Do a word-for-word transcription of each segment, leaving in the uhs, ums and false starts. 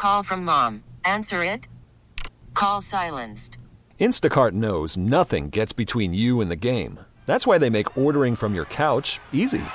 call from mom. Answer it. Call silenced. Instacart knows nothing gets between you and the game. That's why they make ordering from your couch easy.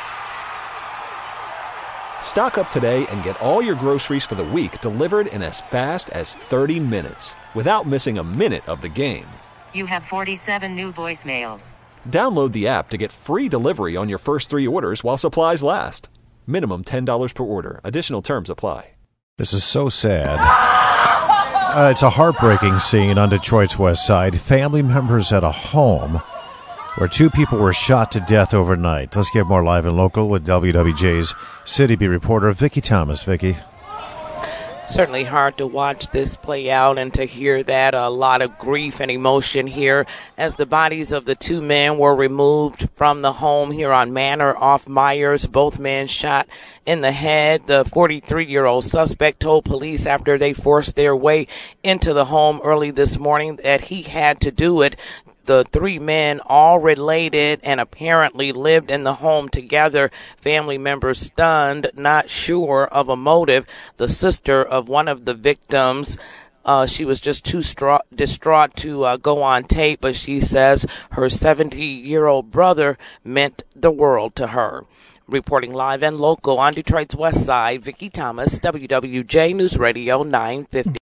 Stock up today and get all your groceries for the week delivered in as fast as thirty minutes without missing a minute of the game. You have forty-seven new voicemails. Download the app to get free delivery on your first three orders while supplies last. Minimum ten dollars per order. Additional terms apply. This is so sad. Uh, it's a heartbreaking scene on Detroit's west side. Family members at a home where two people were shot to death overnight. Let's get more live and local with W W J's City Beat reporter Vicki Thomas. Vicki. Certainly hard to watch this play out and to hear that. A lot of grief and emotion here as the bodies of the two men were removed from the home here on Manor off Myers. Both men shot in the head. The forty-three-year-old suspect told police after they forced their way into the home early this morning that he had to do it. The three men, all related and apparently lived in the home together. Family members stunned, not sure of a motive. The sister of one of the victims, uh, she was just too stra- distraught to uh, go on tape, but she says her seventy-year-old brother meant the world to her. Reporting live and local on Detroit's west side, Vicki Thomas, W W J News Radio nine fifty.